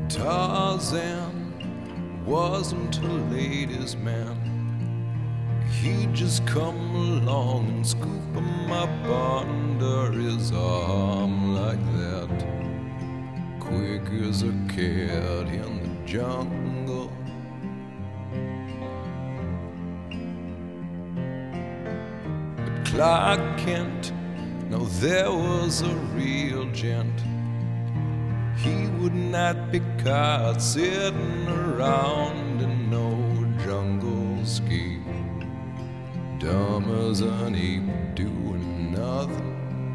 Tarzan wasn't a ladies' man. He'd just come along and scoop him up under his arm like that, quick as a cat in the jungle. But Clark Kent, now there was a real gent. He would not be caught sitting around in no jungle ski, dumb as an ape doing nothing.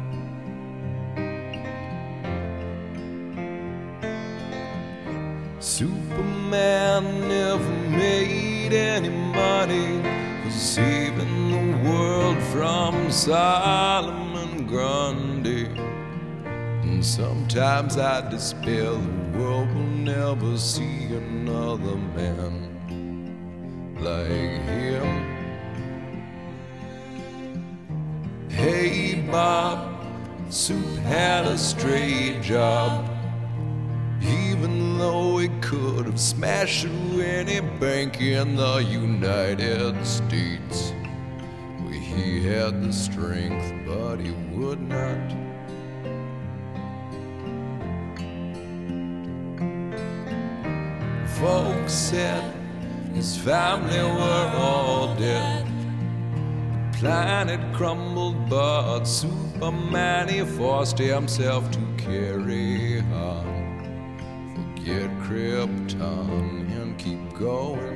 Superman never made any money for saving the world from Solomon Grundy. And sometimes I despair the world will never see another man like him. Hey Bob, Soup had a straight job, even though he could have smashed through any bank in the United States. Well, he had the strength, but he would not. Folks said his family were all dead. The planet crumbled, but Superman, he forced himself to carry on. Forget Krypton and keep going.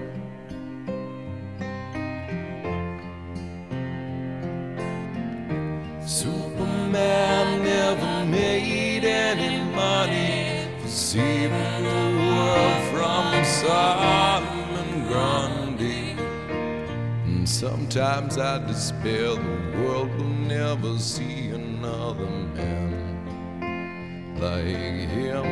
Superman never made any money for saving the world from Solomon Grundy. And sometimes I despair the world will never see another man like him.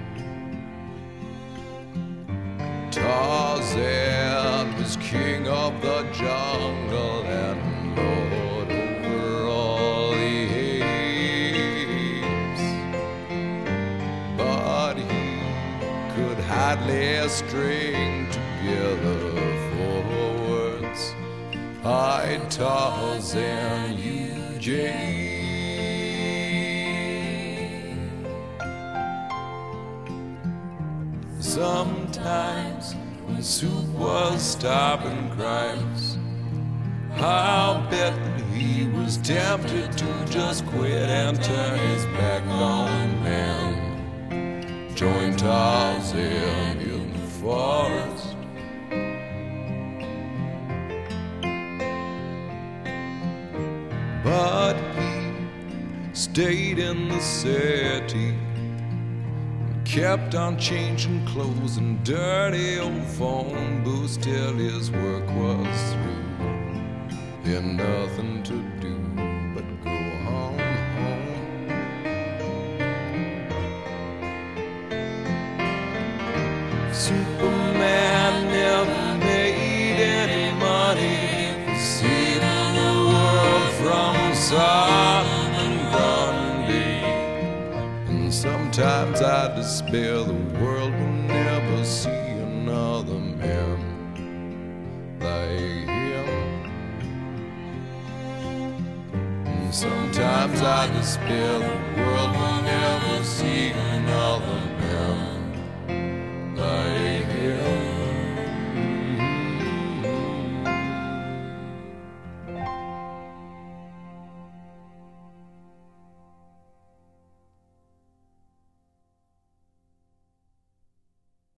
Tarzan was king of the jungle and lord over all the apes, but he could hardly string together 4 words. I, Tarzan, you, Jane. Sometimes when Soup was stopping crimes, I'll bet that he was tempted to just quit and turn his back on man. Join Tarzan in the forest. But he stayed in the city, kept on changing clothes and dirty old phone booths till his work was through. He had nothing to do but go home. Superman never made any money for saving the world from Solomon Grundy. And sometimes I despair the world will never see another man like him. And sometimes I despair the world will never see another man